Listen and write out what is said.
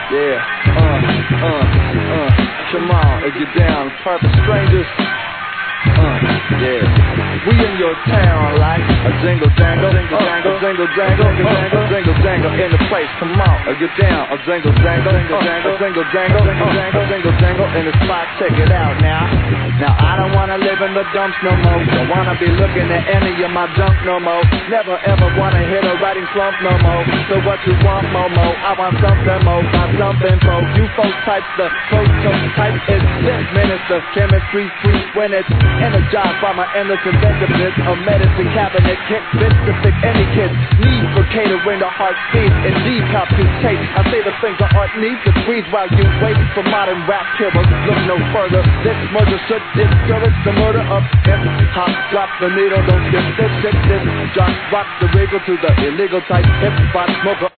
Yeah, come on, if you're down, perfect strangers. Yeah. We in your town like a jingle jangle, jingle jangle, jingle jangle, jingle jingle jangle in the place. Come on, get down, a jingle jangle, jingle jangle, jingle jangle, jingle jangle, jingle jangle in the spot. Check it out now. Now I don't wanna live in the dumps no more. Don't wanna be looking at any of my junk no more. Never ever wanna hit a writing slump no more. So what you want, Momo? I want something more, not something for you folks types. The prototype type is this minister, chemistry free when it's energized by my endless inventiveness. A medicine cabinet kit fit to fix any kid's need for catering to heart speed. Indeed, computate. I say the things our art needs to breathe while you wait for modern rap killers. Look no further. This murder should discourage the murder of hip hop. Drop the needle, don't skip this shit. This drop, rock the wiggle to the illegal type hip hop smoker.